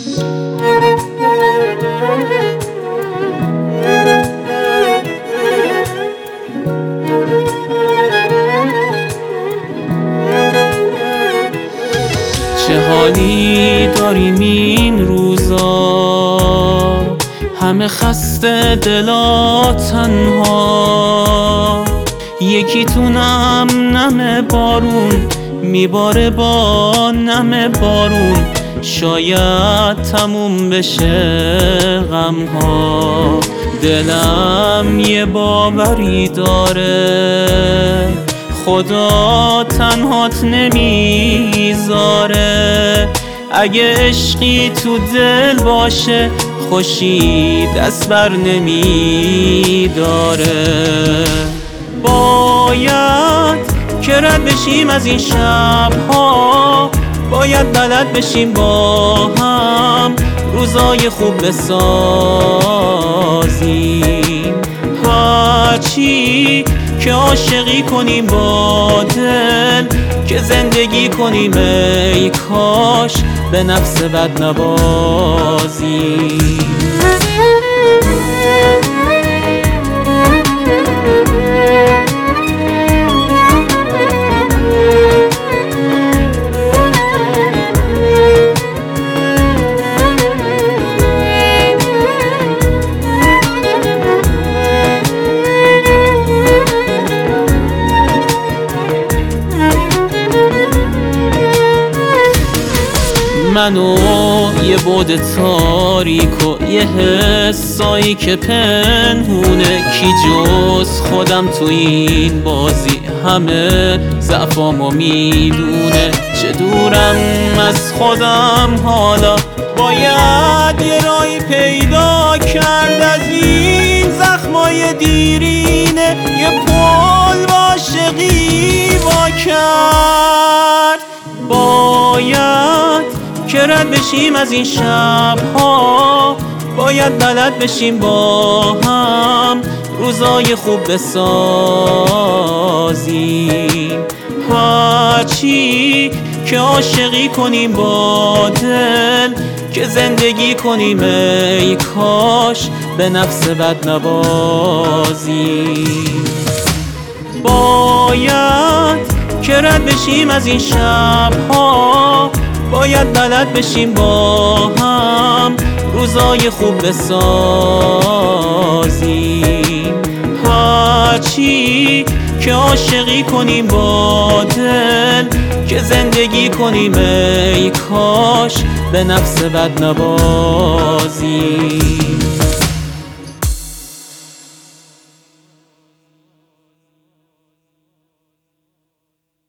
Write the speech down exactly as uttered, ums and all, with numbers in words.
چه حالی داریم این روزا، همه خسته دلا تنها، یکی تو نم نم بارون میباره با نم بارون، شاید تموم بشه غمها. دلم یه باوری داره، خدا تنهات نمیذاره، اگه عشقی تو دل باشه خوشی دست بر نمیداره. باید که رد بشیم از این شبها، باید بلد بشیم با هم روزای خوب بسازیم. هرچی که عاشقی کنیم با دل، که زندگی کنیم ای کاش به نفس بد نبازیم. منو یه بود تاریک و یه حسایی که پنهونه، کی جز خودم تو این بازی همه ضعفامو میدونه. چه دورم از خودم حالا، باید یه راهی پیدا کرد از این زخمای دیرینه، یه پل با عاشقی وا کرد. باید که رد بشیم از این شبها، باید بلد بشیم با هم روزای خوب بسازیم. هرچی که عاشقی کنیم با دل، که زندگی کنیم ای کاش به نفس بد نبازیم. باید که رد بشیم از این شبها، باید بلد بشیم با هم روزای خوب بسازیم. هرچی که عاشقی کنیم با دل، که زندگی کنیم ای کاش به نفس بد نبازیم.